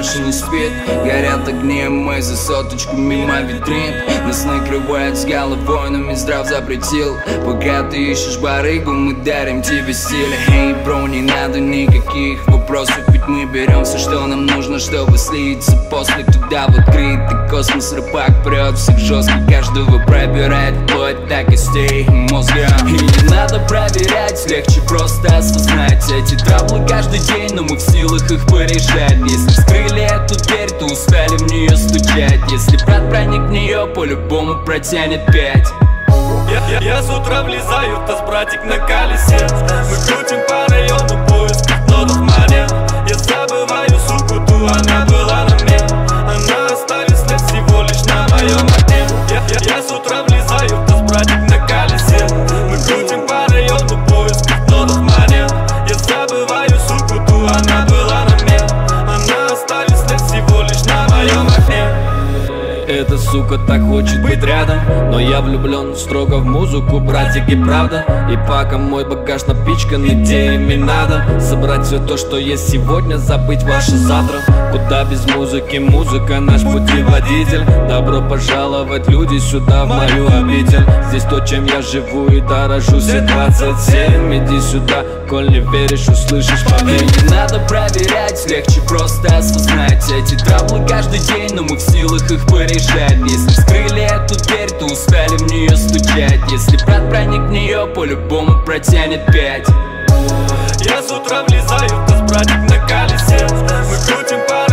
больше не спит. Горят огни, мы за соточку мимо витрин. Нас накрывает с головой, но Минздрав запретил. Пока ты ищешь барыгу, мы дарим тебе стиль. Эй, бро, не надо никаких вопросов, ведь мы берем все, что нам нужно, чтобы слиться после туда в открытый космос. Рыбак прет всех жестко, каждого пробирает вплоть до костей мозга. И не надо проверять, легче просто осознать эти траблы каждый день, но мы в силах их порешать. Если вскрыли эту дверь, то устали в нее стучать. Если брат проник в нее, по-любому протянет 5. Я с утра влезаю в таз, братик, на колесе. Мы крутим по району поиск новых монет. Я забываю суку, ту она была на мне. Она оставит след всего лишь на моем окне. Я с утра влезаю в таз, братик, на колесе. Мы крутим по району поиск новых монет. Я забываю суку, ту она была на мне. Она оставит след всего лишь на моем окне. Эта сука так хочет быть рядом, но я влюблен строго в музыку, братик, и правда. И пока мой багаж напичкан идеями, надо собрать все то, что есть сегодня, забыть ваше завтра. Куда без музыки, музыка наш путеводитель. Добро пожаловать, люди, сюда, в мою обитель. Здесь то, чем я живу и дорожу, все 27. Иди сюда, коль не веришь, услышишь, поверь. Не надо проверять, легче просто осознать эти траблы каждый день, но мы в силах их порешать. Если вскрыли эту дверь, то устали в нее стучать. Если брат проник в нее, по-любому протянет 5. Я с утра влезаю в таз, братик, на колесе. Мы крутим по